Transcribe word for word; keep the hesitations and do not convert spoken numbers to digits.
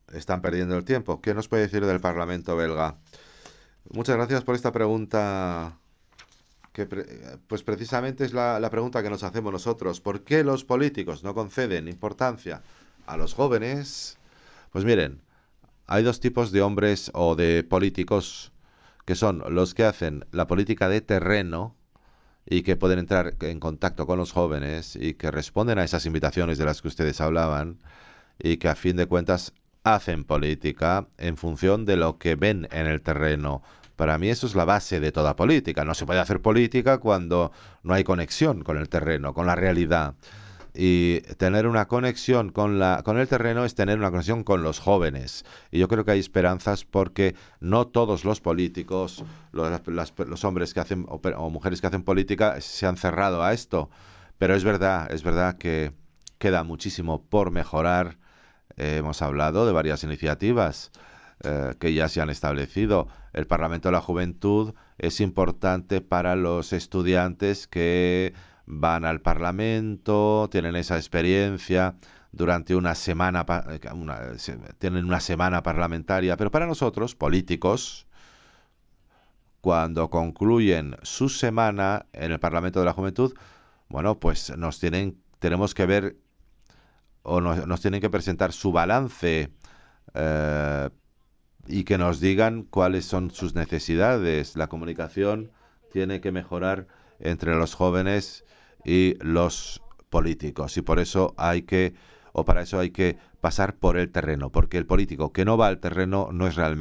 están perdiendo el tiempo. ¿Qué nos puede decir del Parlamento belga? Muchas gracias por esta pregunta, que pre- pues precisamente es la, la pregunta que nos hacemos nosotros. ¿Por qué los políticos no conceden importancia a los jóvenes? Pues miren, hay dos tipos de hombres o de políticos que son los que hacen la política de terreno y que pueden entrar en contacto con los jóvenes y que responden a esas invitaciones de las que ustedes hablaban y que a fin de cuentas hacen política en función de lo que ven en el terreno. Para mí eso es la base de toda política. No se puede hacer política cuando no hay conexión con el terreno, con la realidad. Y tener una conexión con, la, con el terreno es tener una conexión con los jóvenes. Y yo creo que hay esperanzas porque no todos los políticos, los, las, los hombres que hacen o, o mujeres que hacen política se han cerrado a esto. Pero es verdad, es verdad que queda muchísimo por mejorar. Eh, hemos hablado de varias iniciativas eh, que ya se han establecido. El Parlamento de la Juventud es importante para los estudiantes que van al Parlamento, tienen esa experiencia durante una semana, una, tienen una semana parlamentaria, pero para nosotros, políticos, cuando concluyen su semana en el Parlamento de la Juventud, bueno, pues nos tienen, tenemos que ver o nos, nos tienen que presentar su balance eh, y que nos digan cuáles son sus necesidades. La comunicación tiene que mejorar entre los jóvenes y los políticos y por eso hay que, o para eso hay que pasar por el terreno, porque el político que no va al terreno no es realmente